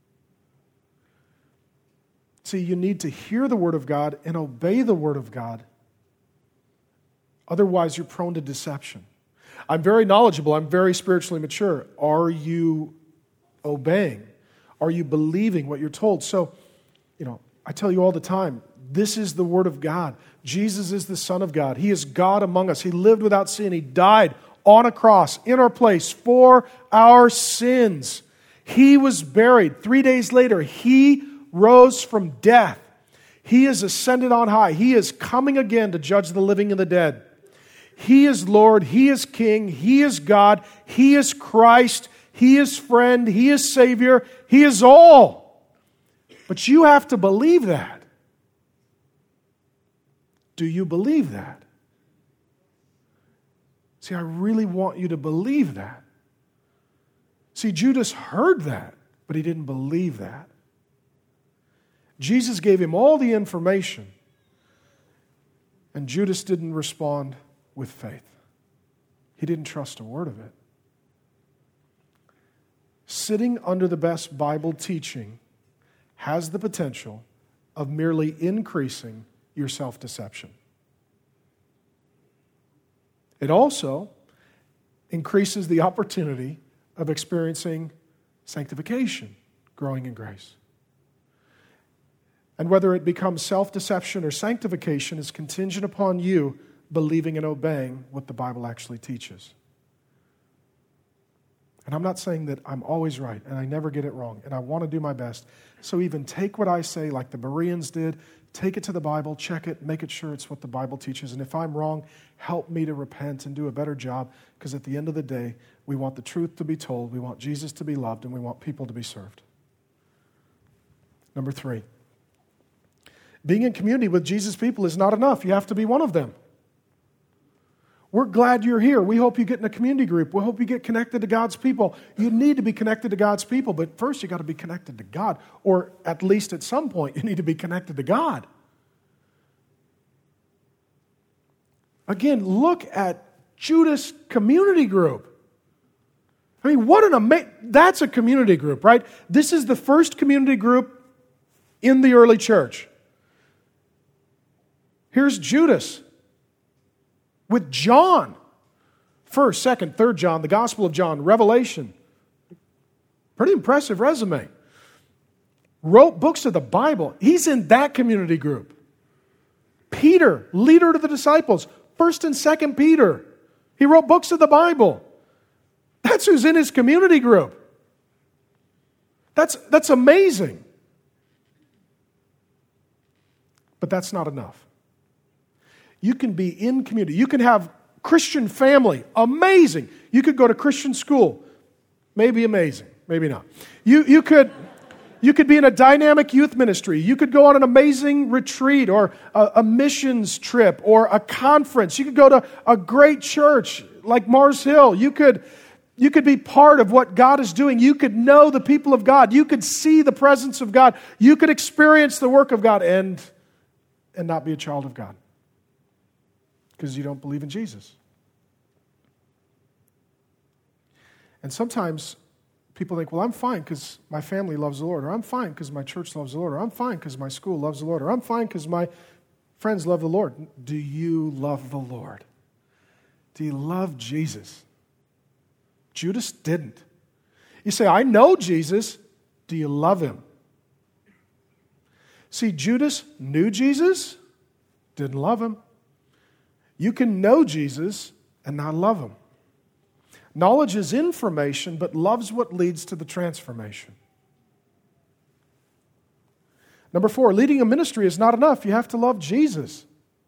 See, you need to hear the Word of God and obey the Word of God. Otherwise, you're prone to deception. I'm very knowledgeable. I'm very spiritually mature. Are you obeying? Are you believing what you're told? So, you know, I tell you all the time, this is the Word of God. Jesus is the Son of God. He is God among us. He lived without sin. He died on a cross in our place for our sins. He was buried. Three days later, He rose from death. He is ascended on high. He is coming again to judge the living and the dead. He is Lord. He is King. He is God. He is Christ. He is friend. He is Savior. He is all. But you have to believe that. Do you believe that? See, I really want you to believe that. See, Judas heard that, but he didn't believe that. Jesus gave him all the information, and Judas didn't respond with faith. He didn't trust a word of it. sitting under the best Bible teaching has the potential of merely increasing your self-deception. It also increases the opportunity of experiencing sanctification, growing in grace. And whether it becomes self-deception or sanctification is contingent upon you believing and obeying what the Bible actually teaches. And I'm not saying that I'm always right, and I never get it wrong, and I want to do my best. So even take what I say like the Bereans did, take it to the Bible, check it, make it sure it's what the Bible teaches. And if I'm wrong, help me to repent and do a better job, because at the end of the day, we want the truth to be told, we want Jesus to be loved, and we want people to be served. Number three, being in community with Jesus' people is not enough. You have to be one of them. We're glad you're here. We hope you get in a community group. We hope you get connected to God's people. You need to be connected to God's people, but first you got to be connected to God, or at least at some point you need to be connected to God. Again, look at Judas Community Group. I mean, what an amazing, that's a community group, right? This is the first community group in the early church. Here's Judas with John. First, second, third John, the Gospel of John, Revelation. Pretty impressive resume. Wrote books of the Bible. He's in that community group. Peter, leader to the disciples. First and Second Peter. He wrote books of the Bible. That's who's in his community group. That's, that's amazing. But that's not enough. You can be in community. You can have Christian family. Amazing. You could go to Christian school. Maybe amazing. Maybe not. You, you could... You could be in a dynamic youth ministry. You could go on an amazing retreat or a, a missions trip or a conference. You could go to a great church like Mars Hill. You could, you could be part of what God is doing. You could know the people of God. You could see the presence of God. You could experience the work of God and, and not be a child of God because you don't believe in Jesus. And sometimes people think, well, I'm fine because my family loves the Lord, or I'm fine because my church loves the Lord, or I'm fine because my school loves the Lord, or I'm fine because my friends love the Lord. Do you love the Lord? Do you love Jesus? Judas didn't. You say, I know Jesus. Do you love him? See, Judas knew Jesus, didn't love him. You can know Jesus and not love him. Knowledge is information, but love's what leads to the transformation. Number four, leading a ministry is not enough. You have to love Jesus.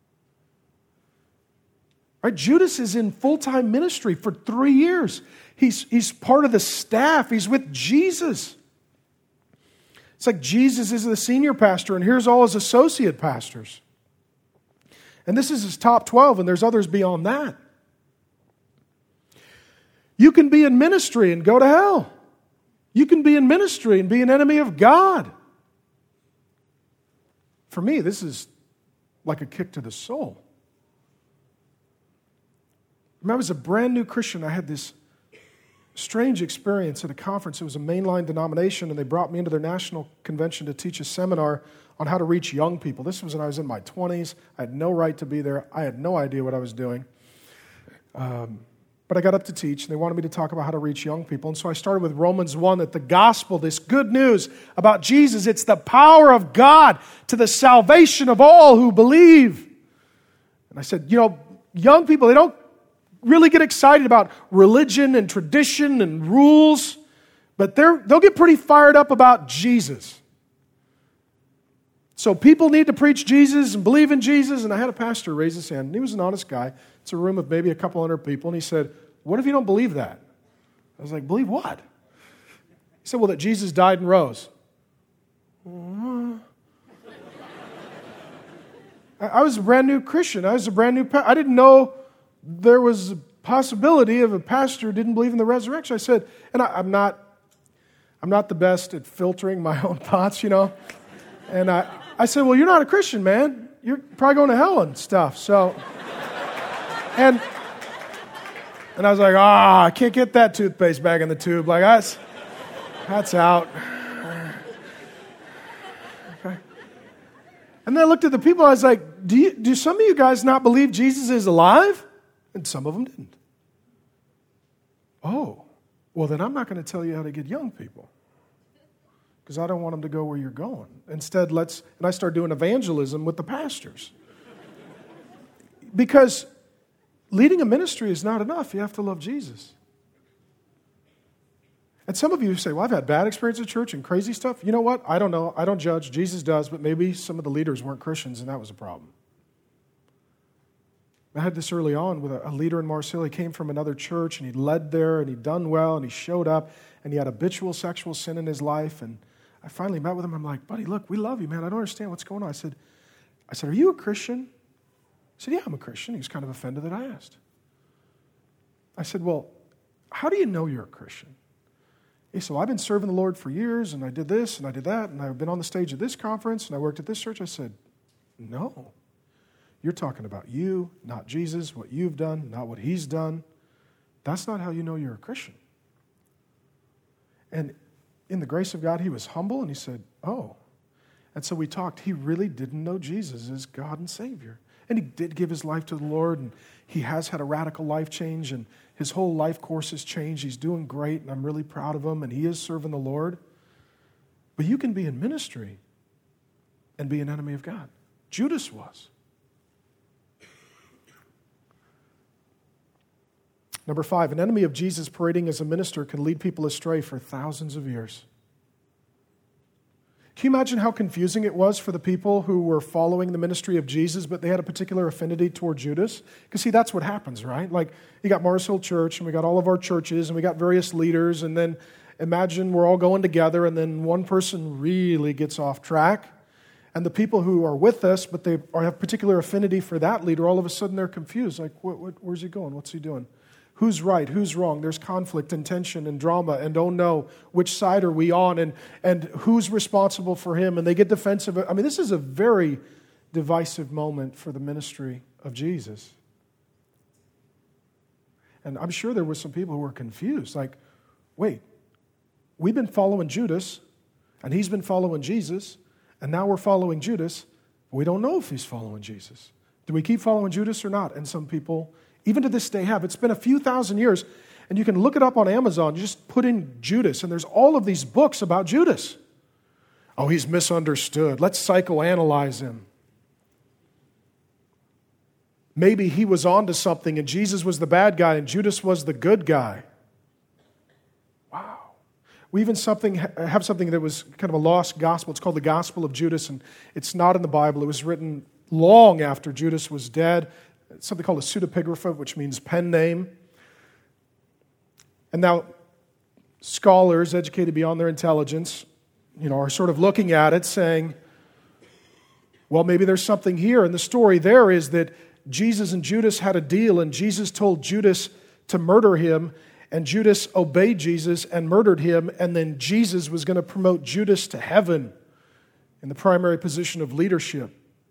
Right? Judas is in full-time ministry for three years. He's, he's part of the staff. He's with Jesus. It's like Jesus is the senior pastor, and here's all his associate pastors. And this is his top twelve, and there's others beyond that. You can be in ministry and go to hell. You can be in ministry and be an enemy of God. For me, this is like a kick to the soul. When I was a brand new Christian, I had this strange experience at a conference. It was a mainline denomination, and they brought me into their national convention to teach a seminar on how to reach young people. This was when I was in my twenties. I had no right to be there. I had no idea what I was doing. Um... But I got up to teach, and they wanted me to talk about how to reach young people. And so I started with Romans one, that the gospel, this good news about Jesus, it's the power of God to the salvation of all who believe. And I said, you know, young people, they don't really get excited about religion and tradition and rules, but they're, they'll get pretty fired up about Jesus. So people need to preach Jesus and believe in Jesus. And I had a pastor raise his hand, and he was an honest guy. It's a room of maybe a couple hundred people. And he said, what if you don't believe that? I was like, believe what? He said, well, that Jesus died and rose. Uh, I was a brand new Christian. I was a brand new pastor. I didn't know there was a possibility of a pastor who didn't believe in the resurrection. I said, and I, I'm not, I'm not the best at filtering my own thoughts, you know. And I, I said, well, you're not a Christian, man. You're probably going to hell and stuff. So... And and I was like, ah, oh, I can't get that toothpaste back in the tube. Like, that's, That's out. Okay. And then I looked at the people, I was like, do, you, do some of you guys not believe Jesus is alive? And some of them didn't. Oh, well then I'm not going to tell you how to get young people, because I don't want them to go where you're going. Instead, let's, and I started doing evangelism with the pastors. Because leading a ministry is not enough. You have to love Jesus. And some of you say, well, I've had bad experiences at church and crazy stuff. You know what? I don't know. I don't judge. Jesus does, but maybe some of the leaders weren't Christians, and that was a problem. I had this early on with a, a leader in Marseille. He came from another church, and he led there, and he'd done well, and he showed up, and he had habitual sexual sin in his life. And I finally met with him. I'm like, buddy, look, we love you, man. I don't understand what's going on. I said, I said, are you a Christian? He said, yeah, I'm a Christian. He was kind of offended that I asked. I said, well, how do you know you're a Christian? He said, well, I've been serving the Lord for years, and I did this, and I did that, and I've been on the stage at this conference, and I worked at this church. I said, no. You're talking about you, not Jesus, what you've done, not what he's done. That's not how you know you're a Christian. And in the grace of God, he was humble, and he said, oh. And so we talked. He really didn't know Jesus as God and Savior. And he did give his life to the Lord, and he has had a radical life change, and his whole life course has changed. He's doing great, and I'm really proud of him, and he is serving the Lord. But you can be in ministry and be an enemy of God. Judas was. Number five, an enemy of Jesus parading as a minister can lead people astray for thousands of years. Can you imagine how confusing it was for the people who were following the ministry of Jesus, but they had a particular affinity toward Judas? Because, see, that's what happens, right? Like, you got Mars Hill Church, and we got all of our churches, and we got various leaders, and then imagine we're all going together, and then one person really gets off track, and the people who are with us, but they are, have particular affinity for that leader, all of a sudden they're confused. Like, what, what, where's he going? What's he doing? Who's right? Who's wrong? There's conflict and tension and drama and oh no, which side are we on? And, and who's responsible for him? And they get defensive. I mean, this is a very divisive moment for the ministry of Jesus. And I'm sure there were some people who were confused. Like, wait, we've been following Judas, and he's been following Jesus, and now we're following Judas. We don't know if he's following Jesus. Do we keep following Judas or not? And some people, even to this day, have. It's been a few thousand years, and you can look it up on Amazon. You just put in Judas, and there's all of these books about Judas. Oh, he's misunderstood. Let's psychoanalyze him. Maybe he was onto something, and Jesus was the bad guy, and Judas was the good guy. Wow. We even something have something that was kind of a lost gospel. It's called the Gospel of Judas, and it's not in the Bible. It was written long after Judas was dead. It's something called a pseudepigrapha, which means pen name. And now scholars, educated beyond their intelligence, you know, are sort of looking at it saying, well, maybe there's something here. And the story there is that Jesus and Judas had a deal, and Jesus told Judas to murder him, and Judas obeyed Jesus and murdered him, and then Jesus was going to promote Judas to heaven in the primary position of leadership.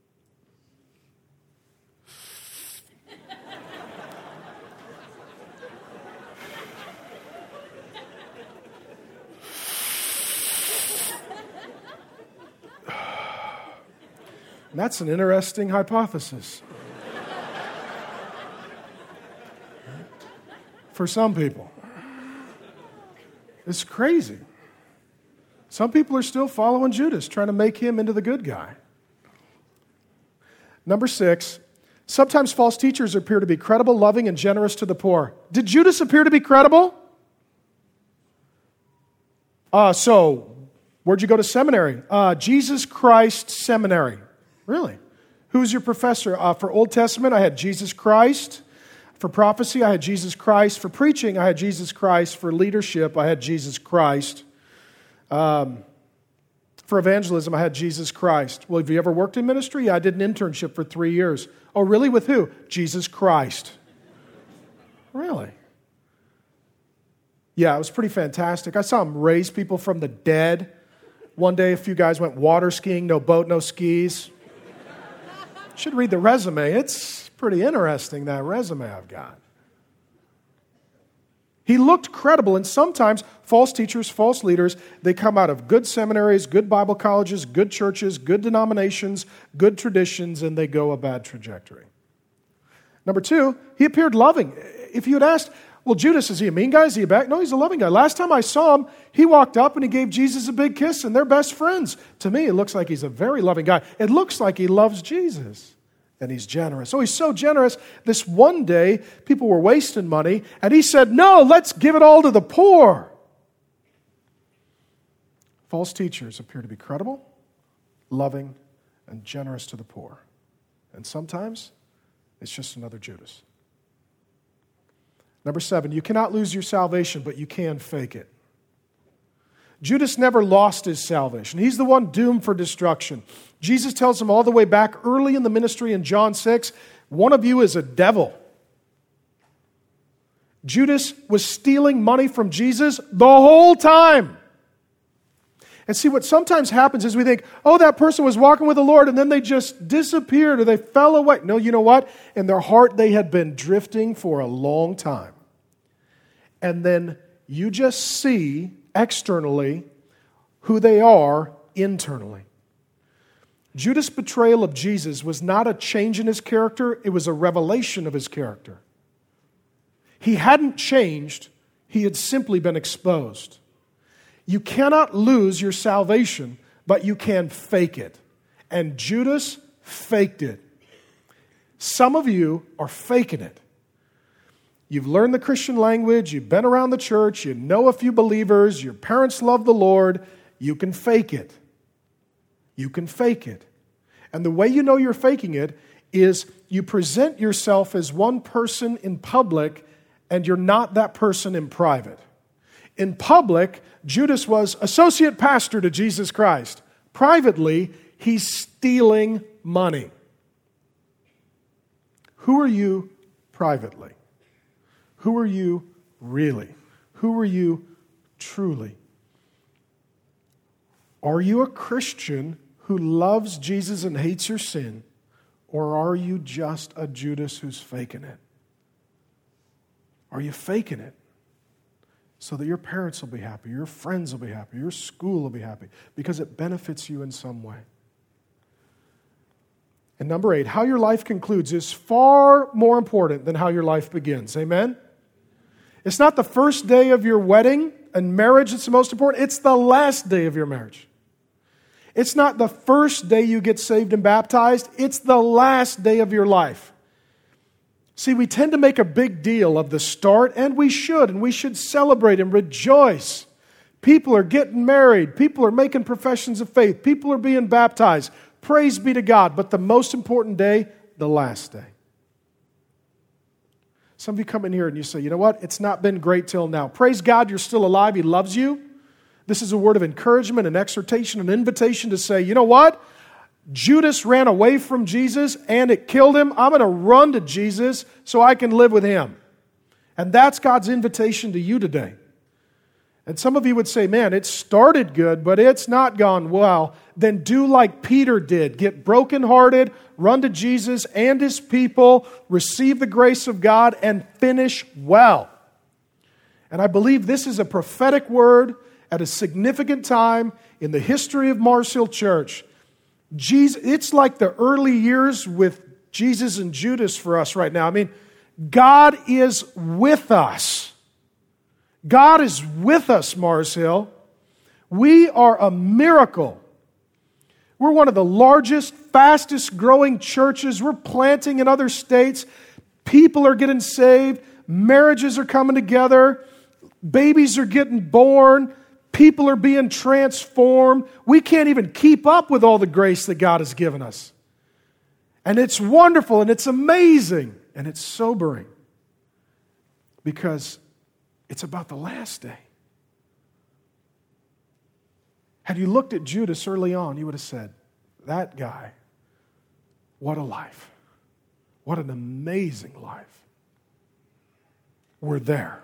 And that's an interesting hypothesis. For some people. It's crazy. Some people are still following Judas, trying to make him into the good guy. Number six, sometimes false teachers appear to be credible, loving, and generous to the poor. Did Judas appear to be credible? Uh, so, where'd you go to seminary? Uh, Jesus Christ Seminary. Really? Who's your professor? Uh, for Old Testament, I had Jesus Christ. For prophecy, I had Jesus Christ. For preaching, I had Jesus Christ. For leadership, I had Jesus Christ. Um, for evangelism, I had Jesus Christ. Well, have you ever worked in ministry? Yeah, I did an internship for three years. Oh, really? With who? Jesus Christ. Really? Yeah, it was pretty fantastic. I saw him raise people from the dead. One day, a few guys went water skiing, no boat, no skis. Should read the resume. It's pretty interesting, that resume I've got. He looked credible, and sometimes false teachers, false leaders, they come out of good seminaries, good Bible colleges, good churches, good denominations, good traditions, and they go a bad trajectory. Number two, he appeared loving. If you had asked, well, Judas, is he a mean guy? Is he a bad? No, he's a loving guy. Last time I saw him, he walked up and he gave Jesus a big kiss, and they're best friends. To me, it looks like he's a very loving guy. It looks like he loves Jesus. And he's generous. Oh, he's so generous. This one day, people were wasting money, and he said, no, let's give it all to the poor. False teachers appear to be credible, loving, and generous to the poor. And sometimes, it's just another Judas. Number seven, you cannot lose your salvation, but you can fake it. Judas never lost his salvation. He's the one doomed for destruction. Jesus tells him all the way back early in the ministry in John six, one of you is a devil. Judas was stealing money from Jesus the whole time. And see, what sometimes happens is we think, oh, that person was walking with the Lord and then they just disappeared or they fell away. No, you know what? In their heart, they had been drifting for a long time. And then you just see externally who they are internally. Judas' betrayal of Jesus was not a change in his character, it was a revelation of his character. He hadn't changed, he had simply been exposed. You cannot lose your salvation, but you can fake it. And Judas faked it. Some of you are faking it. You've learned the Christian language, you've been around the church, you know a few believers, your parents love the Lord, you can fake it. You can fake it. And the way you know you're faking it is you present yourself as one person in public and you're not that person in private. In public, Judas was associate pastor to Jesus Christ. Privately, he's stealing money. Who are you privately? Who are you really? Who are you truly? Are you a Christian who loves Jesus and hates your sin? Or are you just a Judas who's faking it? Are you faking it so that your parents will be happy, your friends will be happy, your school will be happy, because it benefits you in some way? And number eight, how your life concludes is far more important than how your life begins. Amen? It's not the first day of your wedding and marriage that's the most important. It's the last day of your marriage. It's not the first day you get saved and baptized. It's the last day of your life. See, we tend to make a big deal of the start, and we should, and we should celebrate and rejoice. People are getting married. People are making professions of faith. People are being baptized. Praise be to God. But the most important day, the last day. Some of you come in here and you say, you know what? It's not been great till now. Praise God, you're still alive. He loves you. This is a word of encouragement, an exhortation, an invitation to say, you know what? Judas ran away from Jesus and it killed him. I'm going to run to Jesus so I can live with him. And that's God's invitation to you today. And some of you would say, man, it started good, but it's not gone well. Then do like Peter did. Get brokenhearted, run to Jesus and his people, receive the grace of God, and finish well. And I believe this is a prophetic word at a significant time in the history of Mars Hill Church. Jesus, it's like the early years with Jesus and Judas for us right now. I mean, God is with us. God is with us, Mars Hill. We are a miracle. We're one of the largest, fastest growing churches. We're planting in other states. People are getting saved. Marriages are coming together. Babies are getting born. People are being transformed. We can't even keep up with all the grace that God has given us. And it's wonderful and it's amazing and it's sobering because it's about the last day. Had you looked at Judas early on, you would have said, that guy, what a life. What an amazing life. We're there.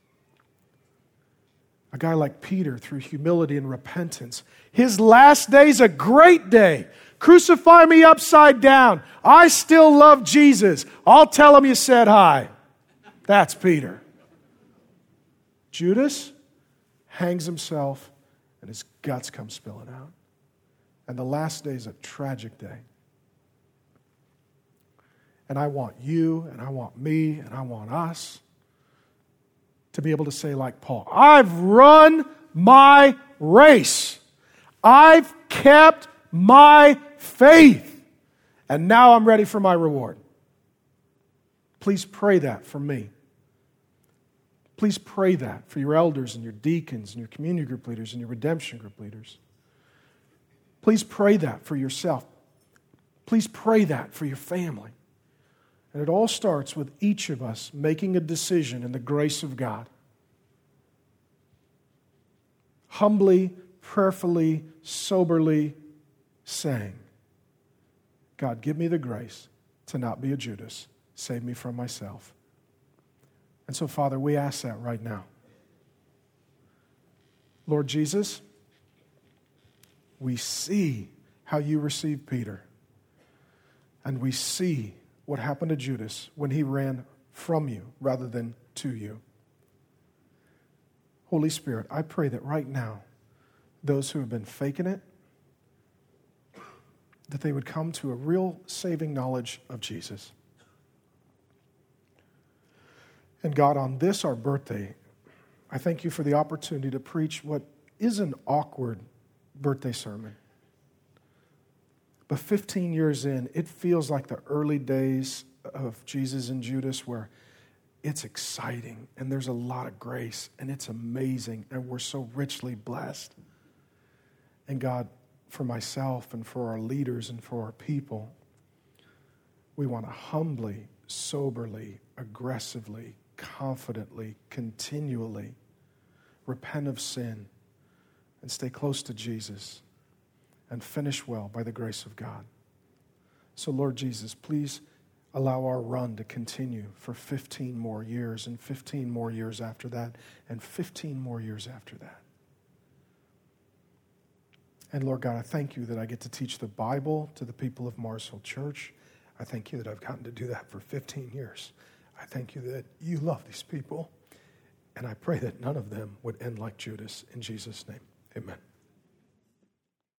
A guy like Peter, through humility and repentance, his last day's a great day. Crucify me upside down. I still love Jesus. I'll tell him you said hi. That's Peter. Judas hangs himself and his guts come spilling out. And the last day is a tragic day. And I want you, and I want me, and I want us to be able to say like Paul, I've run my race. I've kept my faith. And now I'm ready for my reward. Please pray that for me. Please pray that for your elders and your deacons and your community group leaders and your redemption group leaders. Please pray that for yourself. Please pray that for your family. And it all starts with each of us making a decision in the grace of God. Humbly, prayerfully, soberly saying, God, give me the grace to not be a Judas. Save me from myself. And so, Father, we ask that right now. Lord Jesus, we see how you received Peter. And we see what happened to Judas when he ran from you rather than to you. Holy Spirit, I pray that right now, those who have been faking it, that they would come to a real saving knowledge of Jesus. And God, on this, our birthday, I thank you for the opportunity to preach what is an awkward birthday sermon. But fifteen years in, it feels like the early days of Jesus and Judas where it's exciting and there's a lot of grace and it's amazing and we're so richly blessed. And God, for myself and for our leaders and for our people, we want to humbly, soberly, aggressively, confidently, continually repent of sin and stay close to Jesus and finish well by the grace of God. So, Lord Jesus, please allow our run to continue for fifteen more years and fifteen more years after that and fifteen more years after that. And Lord God, I thank you that I get to teach the Bible to the people of Mars Hill Church. I thank you that I've gotten to do that for fifteen years. I thank you that you love these people. And I pray that none of them would end like Judas. In Jesus' name, amen.